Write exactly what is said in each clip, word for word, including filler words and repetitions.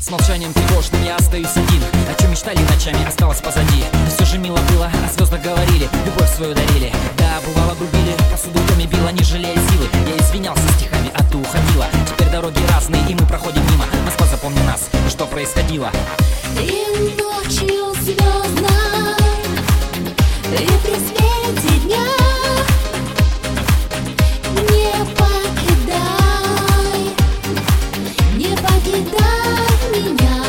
С молчанием тревожным я остаюсь один. О чем мечтали ночами, осталось позади. Но все же мило было, о звездах говорили, любовь свою дарили. Да, бывало грубили, посуду в доме била, не жалея силы. Я извинялся стихами, а ты уходила. Теперь дороги разные, и мы проходим мимо. Москва, запомни нас, что происходило. И ночью звездной, и при свете дня не покидай, не покидай меня.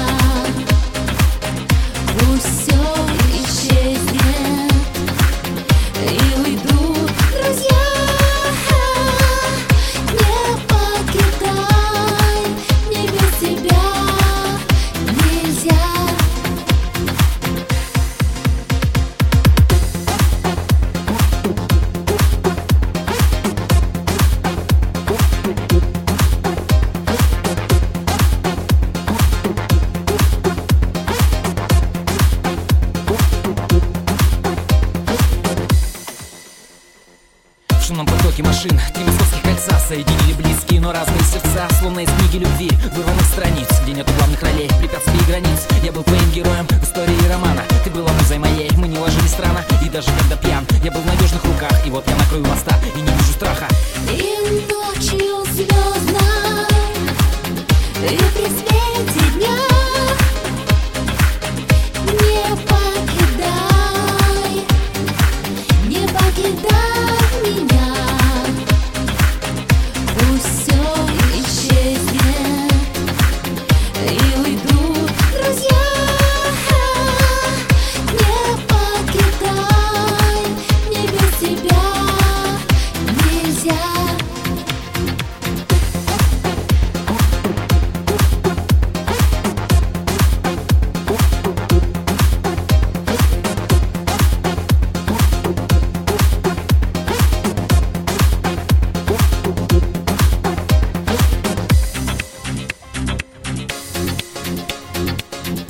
Пусть все исчезнет, и уйдут друзья. Не покидай, мне без тебя нельзя. В шумном потоке машин три московских кольца соединили близкие, но разные сердца, словно из книги любви, вырванных страниц, где нету главных ролей, препятствий и границ. Я был твоим героем в истории романа, ты была музой моей, мы не ложились рано. И даже когда пьян, я был в надежных руках, и вот я на краю моста и не вижу страха. И ночью звездной,